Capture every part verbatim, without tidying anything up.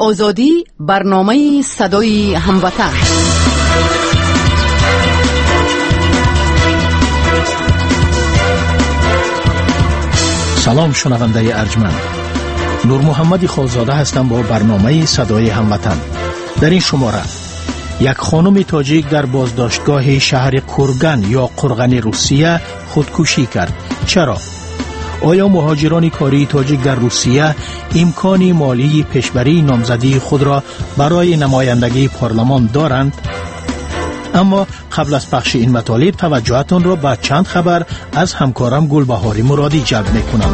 آزادی، برنامه صدای هموطن. سلام شنونده ارجمند، نور محمد خالزاده هستم با برنامه صدای هموطن. در این شماره یک خانم تاجیک در بازداشتگاه شهر کورگان یا قرغن روسیه خودکشی کرد. چرا؟ آیا مهاجران کاری تاجیک در روسیه امکان مالی پیشبری نامزدی خود را برای نمایندگی پارلمان دارند؟ اما قبل از پخش این مطالب توجهتان را به چند خبر از همکارم گلبهاری مرادی جلب می‌کنم.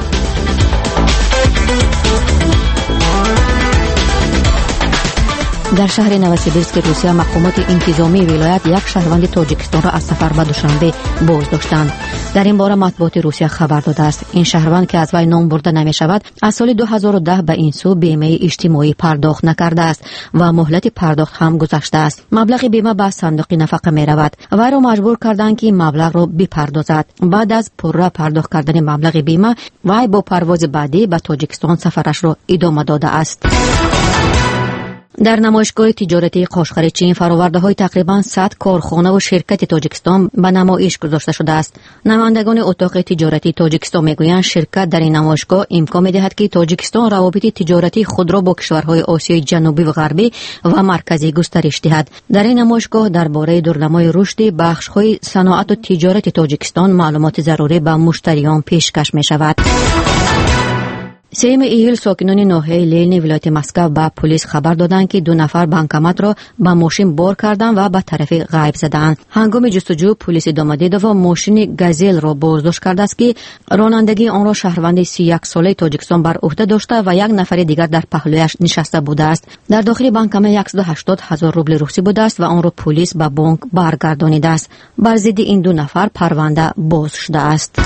در شهر نوسیبیرسک روسیه مقامات انتظامی ولایت یک شهروند تاجیکستان را از سفر به دوشنبه بازداشتند. در این باره مطبوعات روسیه خبر داده است این شهروند که از وی نام برده نمی شود از سال دو هزار و ده به این سو بیمه اجتماعی پرداخت نکرده است و مهلت پرداخت هم گذشته است. مبلغ بیمه به صندوق نفقه می رود. وی را مجبور کردند که مبلغ را بپردازد. بعد از پرره پرداخت کردن مبلغ بیمه وی با پرواز بعدی به تاجیکستان سفرش را ادامه داده است. در نمایشگاه تجارتی قاشقر چین فرآورده‌های تقریباً صد کارخانه و شرکت تاجیکستان به نمایش گذاشته شده است. نمایندگان اتاق تجارتی تاجیکستان میگویند شرکت در این نمایشگاه امکان می‌دهد که تاجیکستان روابط تجارتی خود را با کشورهای آسیای جنوبی و غربی و مرکزی گسترش دهد. در این نمایشگاه درباره دورنمای رشد بخش‌های صنعت و تجارت تاجیکستان معلومات ضروری به مشتریان پیشکش می‌شود. سوم ایل ساکنان ناحیه لینی ولایت مسکو به پلیس خبر دادند که دو نفر بانکمات را به ماشین بار کردند و به طرف غیب زدند. هنگام جستجو پلیس ادامه داده و ماشین گازل را بازداشت کرده است که رانندگی آن را شهروند سی و یک ساله تاجیکستان بر عهده داشته و یک نفر دیگر در پهلویش نشسته بوده است. در داخل بانکمات صد و هشتاد هزار روبل روسی بوده است و آن را پلیس به بانک برگردانیده است. بر ضد این دو نفر پرونده باز شده است.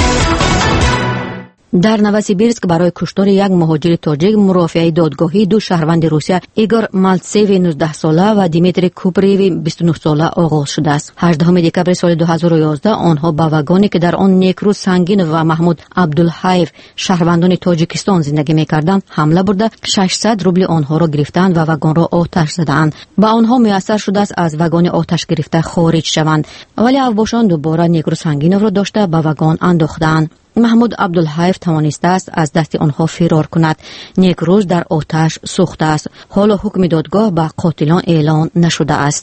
در نوسیبیرسک برای کشتار یک مهاجر تاجیک مرافعه دادگاهی دو شهروند روسیه ایگور مالتسیو نوزده ساله و دیمیتری کوپریو بیست و نه ساله آغاز شده است. هجدهم دکبر سال دو هزار و یازده آنها به واگنی که در آن نیکروز سنگین و محمود عبدالحیف شهروندان تاجیکستان زندگی می‌کردند حمله برده ششصد روبل آنها را گرفتند و واگن را آتش زدند. به آنها میسر شده است از واگن آتش گرفته خارج شوند، ولی افباشان دوباره نیکروز سنگین را داشته به واگن انداختند. محمود عبدالحیف توانسته است از دست آنها فرار کند. نیکروز در آتش سوخته است. حالا حکم دادگاه به قاتلان اعلان نشده است.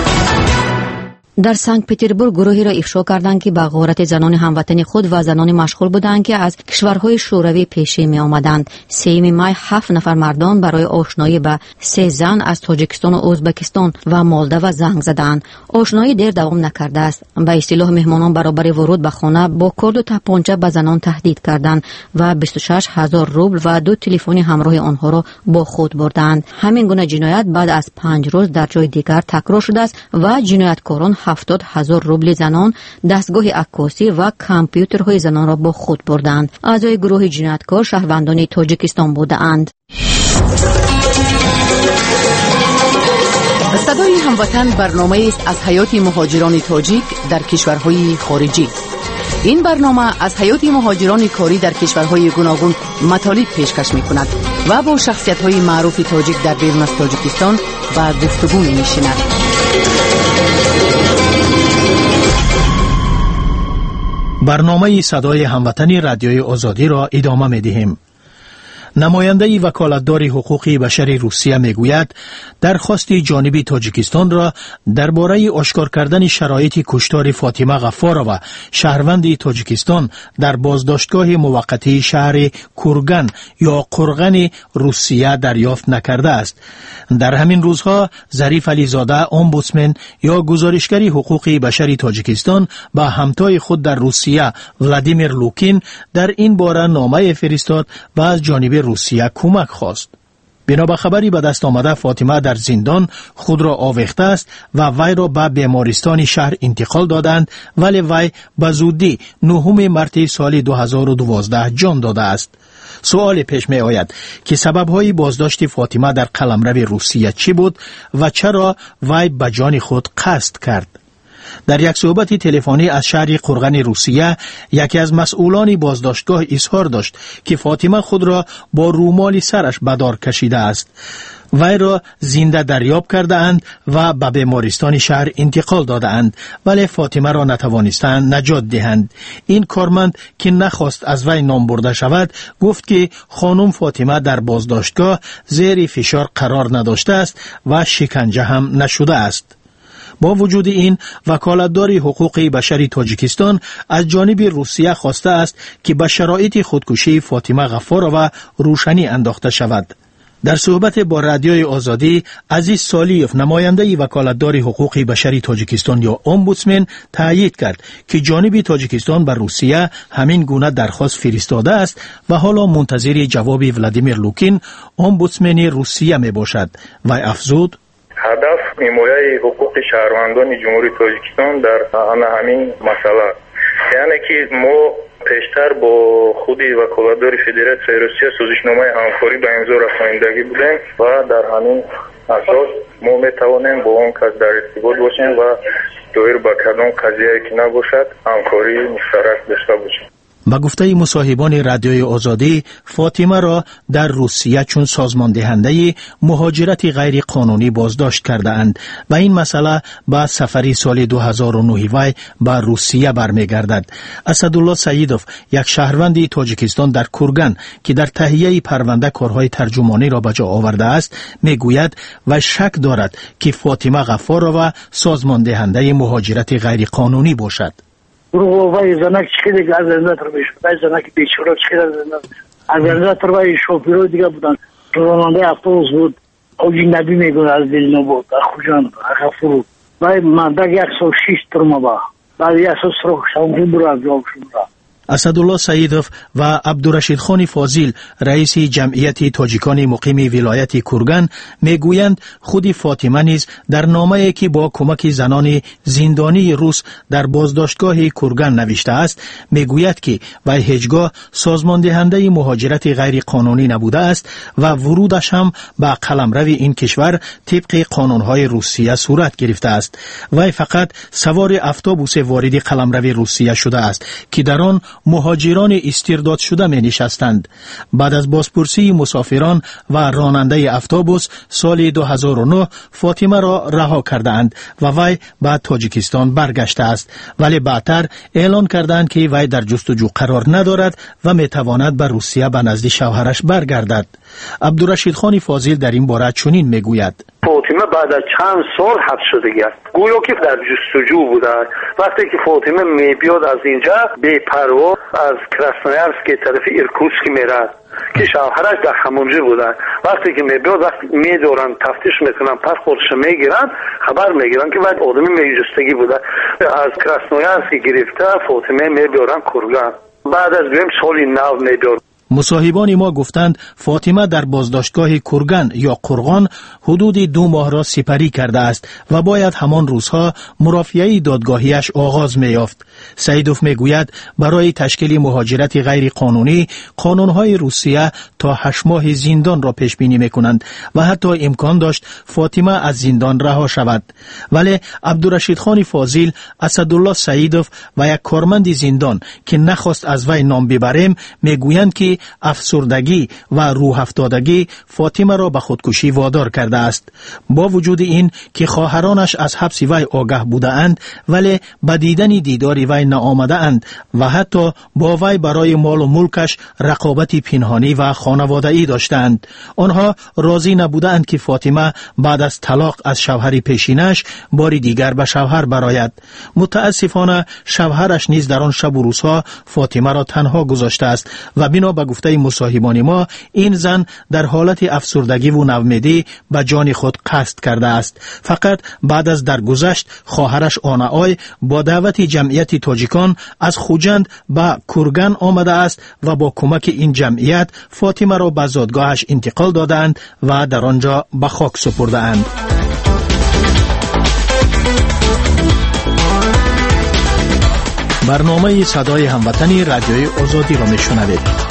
در سنت پترزبورگ گروهی را افشا کردند که به غارت زنان هموطن خود و زنان مشغول بودند که از کشورهای شوروی پیشی می آمدند. سوم مای هفت نفر مردان برای آشنایی با سه زن از تاجیکستان و ازبکستان و مالدو زنگ زدند. آشنایی دیر دوام نکرده است. به اصطلاح مهمانان برابر ورود به خانه با کارد و تپانچه به زنان تهدید کردند و بیست و شش هزار روبل و دو تلفن همراه آنها را با خود بردند. همین گونه جنایت بعد از پنج روز در جای دیگر تکرار شده است و جنایتکاران هفتاد هزار روبل زنان، دستگاه عکاسی و کامپیوترهای زنان را با خود بردند. اعضای گروه جنایتکار شهروندان تاجیکستان بودند. صدای هموطن برنامه است از حیات مهاجران تاجیک در کشورهای خارجی. این برنامه از حیات مهاجران کاری در کشورهای گوناگون مطالب پیشکش می‌کند و با شخصیت‌های معروف تاجیک در بیرون از تاجیکستان به گفتگو می‌نشیند. برنامه صدای هموطنی رادیوی آزادی را ادامه می‌دهیم. نماینده وکالتدار حقوق بشر روسیه میگوید درخواست جانب تاجیکستان را درباره آشکار کردن شرایط کشتار فاطمه غفارова شهروند تاجیکستان در بازداشتگاه موقتی شهر کورگان یا قرغن روسیه دریافت نکرده است. در همین روزها ظریف علیزاده امبودسمن یا گزارشگر حقوق بشر تاجیکستان با همتای خود در روسیه ولادیمیر لوکین در این باره نامه فرستاد و از جانب روسیه کمک خواست. بنا به خبری به دست آمده فاطمه در زندان خود را آویخته است و وی را به بیمارستان شهر انتقال دادند، ولی وی به زودی نهم مارس سال دو هزار و دوازده جان داده است. سوال پیش می آید که سبب‌های بازداشت فاطمه در قلمرو روسیه چی بود و چرا وی به جان خود قصد کرد؟ در یک صحبت تلفنی از شهر قرغن روسیه، یکی از مسئولان بازداشتگاه اظهار داشت که فاطمه خود را با رومال سرش به دار کشیده است. وی را زنده دریاب کرده اند و به بیمارستان شهر انتقال داده اند، ولی فاطمه را نتوانستند نجات دهند. این کارمند که نخواست از وی نام برده شود گفت که خانم فاطمه در بازداشتگاه زیر فشار قرار نداشته است و شکنجه هم نشده است. با وجود این، وکالتدار حقوق بشری تاجیکستان از جانب روسیه خواسته است که به شرایط خودکشی فاطمه غفارова روشنی انداخته شود. در صحبت با رادیوی آزادی، عزیز سالیوف، نماینده وکالتدار حقوق بشری تاجیکستان یا امبودسمن، تایید کرد که جانب تاجیکستان به روسیه همین گونه درخواست فرستاده است و حالا منتظر جواب ولادیمیر لوکین، امبودسمن روسیه می باشد. و افزود: هدف حمایت حقوق شهروندان جمهوری تاجیکستان در همین مسئله، یعنی که ما پیشتر با خودی وکالتدار فدراسیون روسیه سازشنامه همکاری به امضا رسانیدگی بودیم و در همین اساس ما میتوانیم با اون کس در ارتباط باشیم و دایر به کدام قضیه که نباشد همکاری مشترک داشته باشیم. با گفته مصاحبان رادیوی آزادی، فاطمه را در روسیه چون سازمان دهنده مهاجرت غیر قانونی بازداشت کرده اند و این مسئله با سفری سال دو هزار و نه وی به روسیه برمیگردد. اسدالله سعیدوف، یک شهروند تاجیکستان در کورگان که در تهیه پرونده کارهای ترجمانی را به جا آورده است، میگوید و شک دارد که فاطمه غفارova سازمان دهنده مهاجرت غیر قانونی باشد. Вай занак чекали газетатор биш. Вай занак бичора чекали газетатор вай шофёрой дига будан. Ронанде автобус буд. Оҷинаби мегӯяд аз Дилно буд. Ахуҷон, Ғафуров. Вай мандак яксо шиш турма ба. Баъд яксо срок шамки бурад ҷобшумра. اسدالله سعیدوف و عبدالرشید خان فاضل، رئیس جمعیت تاجیکان مقیم ولایت کورگان، میگویند خود فاطمه نیز در نامه‌ای که با کمک زنان زندانی روس در بازداشتگاه کورگان نوشته است، میگوید که وی هیچگاه سازمان دهنده مهاجرت غیر قانونی نبوده است و ورودش هم به قلمرو این کشور طبق قانون‌های روسیه صورت گرفته است. وی فقط سوار اتوبوس وارد قلمرو روسیه شده است که در آن مهاجران استرداد شده می نشستند. بعد از بازپرسی مسافران و راننده اتوبوس سال دو هزار و نه فاطمه را رها کرده اند و وی به تاجیکستان برگشته است، ولی بعدتر اعلان کردند که وی در جستجو قرار ندارد و می تواند به روسیه به نزد شوهرش برگردد. عبدالرشید خان فاضل در این باره چنین می گوید: فاطمه بعد از چند سال حبس شده است. گویا که در جستجو بوده. وقتی که فاطمه می بیاد از اینجا بی پروا از کراسنویارسک طرف ایرکوتسک میره که شوهرش در همونجا بوده. وقتی که می بیاد وقتی می دارن تفتیش میکنن، پس خودش میگیرن، خبر میگیرن که بعد آدمی میجستگی بوده. از کراسنویارسک گرفته فاطمه می بیارن کورگان. بعد از دویم سالی نو می بیارن. مصاحبان ما گفتند فاطمه در بازداشتگاه کورگان یا قرغان حدود دو ماه را سپری کرده است و باید همان روزها مرافعه دادگاهیش آغاز می یافت. سعیدوف می گوید برای تشکیل مهاجرت غیر قانونی قانونهای روسیه تا هشت ماه زندان را پیش بینی می کنند و حتی امکان داشت فاطمه از زندان رها شود. ولی عبدالرشید خان فاضل، اسدالله سعیدوف و یک کارمند زندان که نخواست از وی نام ببریم می گویند که افسردگی و روح افتادگی فاطمه را به خودکشی وادار کرده است. با وجود این که خواهرانش از حبس وی آگاه بوده اند، ولی به دیدن دیدار وی نآمده اند و حتی با وی برای مال و ملکش رقابت پنهانی و خانواده‌ای داشتند. آنها راضی نبوده اند که فاطمه بعد از طلاق از شوهر پیشینش بار دیگر به شوهر برآید. متاسفانه شوهرش نیز در آن شب و روزها فاطمه را تنها گذاشته است و بنا به گفته مصاحبان ما این زن در حالت افسردگی و نومیدی به جان خود قصد کرده است. فقط بعد از درگذشت خواهرش آنای با دعوت جمعیت تاجیکان از خوجند به کورگان آمده است و با کمک این جمعیت فاطمه را به زادگاهش انتقال دادند و در آنجا به خاک سپرده اند. برنامه صدای هموطنی رادیوی آزادی را میشنوید.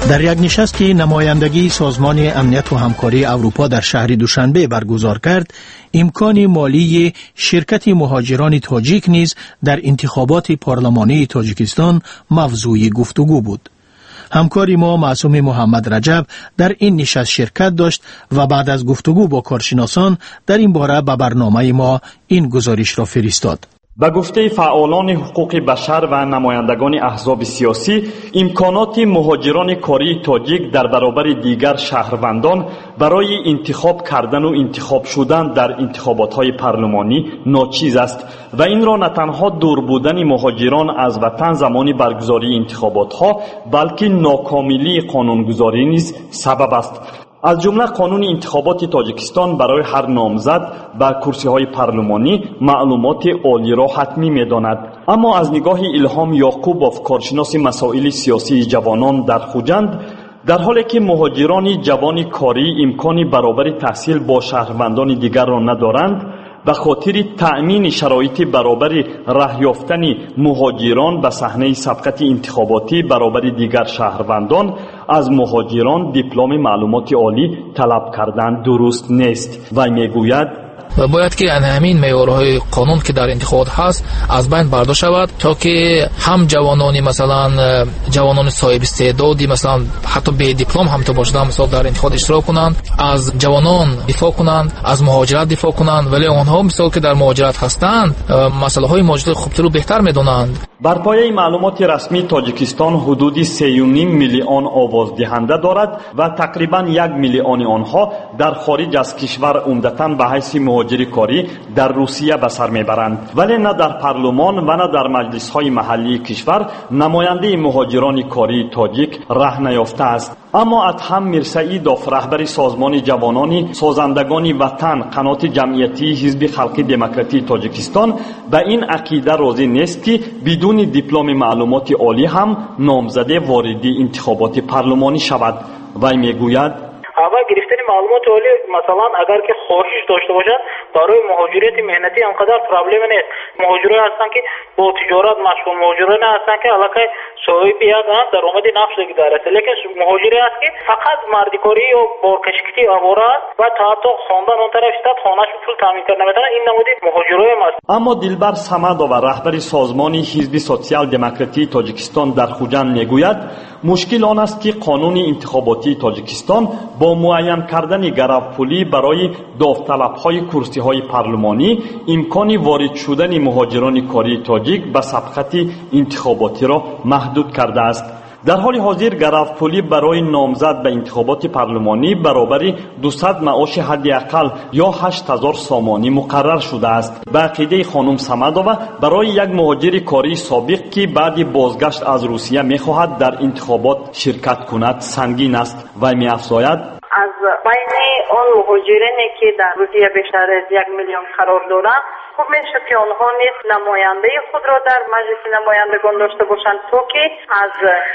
در یک نشست که نمایندگی سازمان امنیت و همکاری اروپا در شهر دوشنبه برگزار کرد، امکان مالی شرکت مهاجران تاجیک نیز در انتخابات پارلمانی تاجیکستان موضوع گفتگو بود. همکاری ما معصوم محمد رجب در این نشست شرکت داشت و بعد از گفتگو با کارشناسان در این باره به برنامه ما این گزارش را فرستاد. به گفته فعالان حقوق بشر و نمایندگان احزاب سیاسی، امکانات مهاجران کاری تاجیک در برابر دیگر شهروندان برای انتخاب کردن و انتخاب شدن در انتخابات‌های پارلمانی ناچیز است و این را نه تنها دور بودن مهاجران از وطن زمانی برگزاری انتخابات‌ها، بلکه ناکاملی قانونگذاری نیز سبب است. از جمله قانون انتخابات تاجیکستان برای هر نامزد به کرسی‌های پارلمانی معلومات عالی را حتمی می‌داند. اما از نگاه الهام یعقوبوف، کارشناس مسائل سیاسی جوانان در خوجند، در حالی که مهاجران جوان کاری امکان برابر تحصیل با شهروندان دیگر را ندارند، به خاطر تأمین شرایط برابر راه یافتن مهاجران به صحنه سبقت انتخاباتی برابر دیگر شهروندان از مهاجران دیپلم معلومات عالی طلب کردن درست نیست. و میگوید و باید که همین معیارهای قانون که در انتخابات هست از بین برداشت شود تا که هم جوانانی مثلا جوانان صاحب استعدادی مثلا حتی به دیپلم هم تو باشند مثلا در انتخابات اشتراک کنند، از جوانان دفاع کنند، از مهاجرت دفاع کنند، ولی آنها مثلا که در مهاجرت هستند مسئله های مهاجرت خوبتر رو بهتر میدونند. بر پایه معلومات رسمی تاجیکستان حدود سه و نیم میلیون آوازدهنده دارد و تقریبا یک میلیون آنها در خارج از کشور عمدتاً به حیث مهاجر کاری در روسیه به سر میبرند، ولی نه در پارلمان و نه در مجلس های محلی کشور نماینده مهاجران کاری تاجیک راه نیافته است. اما ادهم میرسعیدوف، رهبر سازمان جوانان سازندگان وطن قنات جمعیتی حزب خلق دموکراتی تاجیکستان، به این عقیده راضی نیست که بدون دیپلم معلومات عالی هم نامزد وارد انتخابات پارلمانی شود. و میگوید اول گرفتن معلومات عالی مثلا اگر که خواهش داشته باشد برای مهاجرت مهنتی انقدر پرابلم نیست. مهاجران هستن که با تجارت مشغول، مهاجران هستن که علاقه صاحب یک درآمد نفس دارد، لیکن مهاجری است که فقط مردکاری و بارکشکتی آواره است و تا حتی خواندن اون طرف شد خانه‌اش پول تامین کردن نمیتونه. این نمونه مهاجرای است. اما دلبر صمدو و رهبر سازمان حزب سوسیال دموکراتی تاجیکستان در خوجند میگوید مشکل آن است که قانون انتخاباتی تاجیکستان با معین کردن گرفت‌پولی برای داوطلب‌های کرسی‌های پارلمانی امکان وارد شدن مهاجران کاری تاجیک به سبقت انتخاباتی را محدود کرده است. در حال حاضر گرفت‌پولی برای نامزد به انتخابات پارلمانی برابر دویست معاش حداقل یا هشت هزار سامانی مقرر شده است. به عقیده خانم صمدووا برای یک مهاجر کاری سابق که بعد بازگشت از روسیه می‌خواهد در انتخابات شرکت کند سنگین است و می‌افزاید از بین آن مهاجرانی که در روسیه بیشتر از یک میلیون قرار دارند خوب میشه که آنها نیز نماینده خود را در مجلس نمایندگان داشته باشند تا که از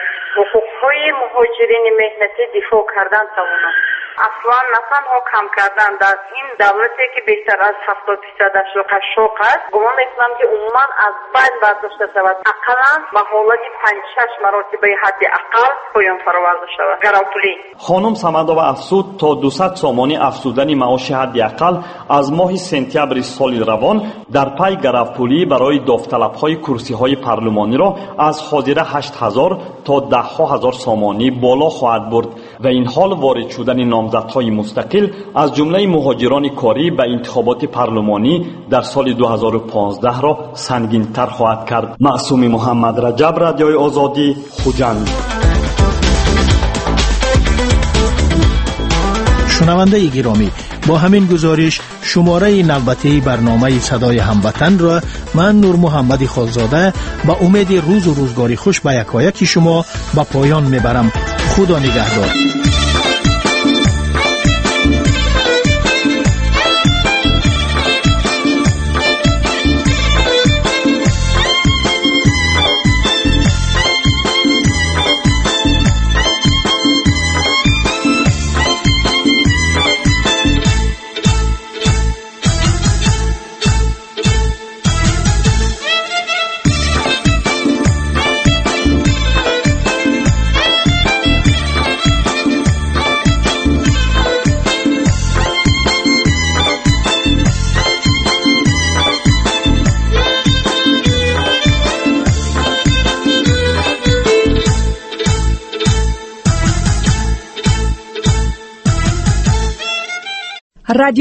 حقوقهای مهاجرین مهنتی دفاع کردن توانند. اصلا نه تنها کم کردن در این دولتی که بیشتر از هفتاد درصدش را قشاق است، گمان میکنم که عموما از بین برداشته شود. اقلا به حالت پنج شش مراتبه حد اقل پایان فراورده شود. گرفت‌پولی خانم صمدووا افزود تا دویست سامانی افزودن معاش حد اقل از ماه سپتامبر سال روان در پی گرفت‌پولی برای داوطلب‌های کرسی‌های پارلمانی را از حاضر هشت هزار تا ده هزار سامانی بالا خواهد برد و این حال وارد شدن نامزدهای مستقل از جمله مهاجران کاری به انتخابات پارلمانی در سال دو هزار و پانزده را سنگین‌تر خواهد کرد. معصوم محمد رجب، رادیوی آزادی، خوجند. شنونده گرامی، با همین گزارش شماره نوبتی برنامه صدای هموطن را من نور محمد خالزاده با امید روز و روزگاری خوش به یکایک شما به پایان میبرم. خدا نگهدار. رادیو